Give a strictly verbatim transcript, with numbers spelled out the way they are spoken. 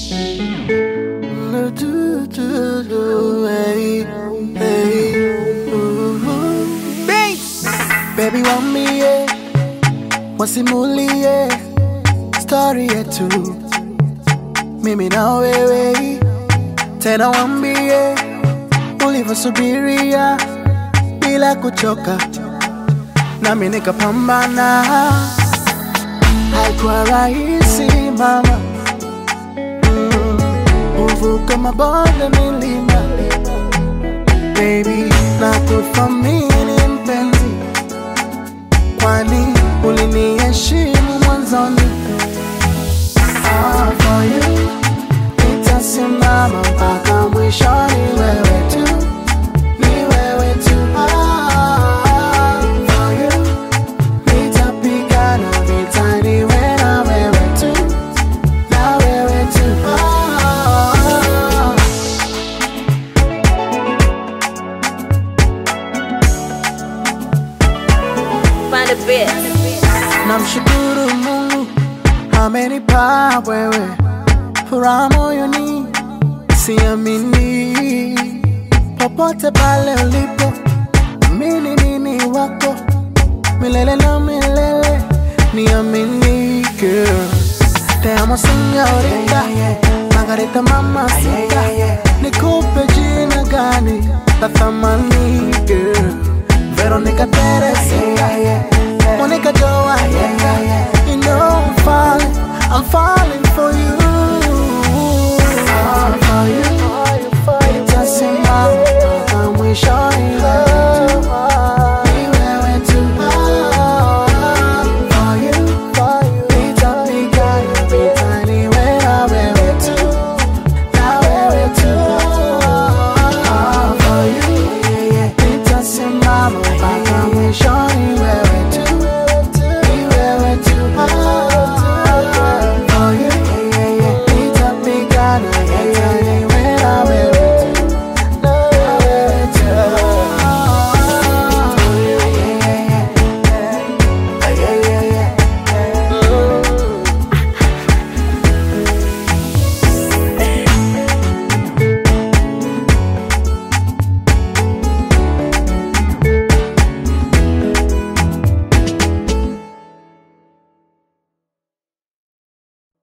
Do, do, do, hey, hey, ooh. Bass. Baby wambie, wasimulie story yetu mimi na wewe, tena wambie ulivyosubiria bila kuchoka, nami nikapambana. Haikuwa rahisi mama, uvuka mabonde milima, baby nakuthamini mpenzi, kwani uliniheshimu mwanzoni. Ah, for you nitasimama mpaka mwishoni, wewe tu, ni wewe tu. Ah, for you nitapigana vita, niwe na wewe tu, na wewe tu. Ah, Find a bit. namshukuru Mungu amenipa wewe, furaha moyoni siamini. Popote pale ulipo, mimi mimi wako milele na milele, niamini girl. Te amo señorita, Margarita mamacita, nikupe jina gani la thamani girl? Veronica Teresita, Monica Joa, you know I'm falling, I'm falling for you.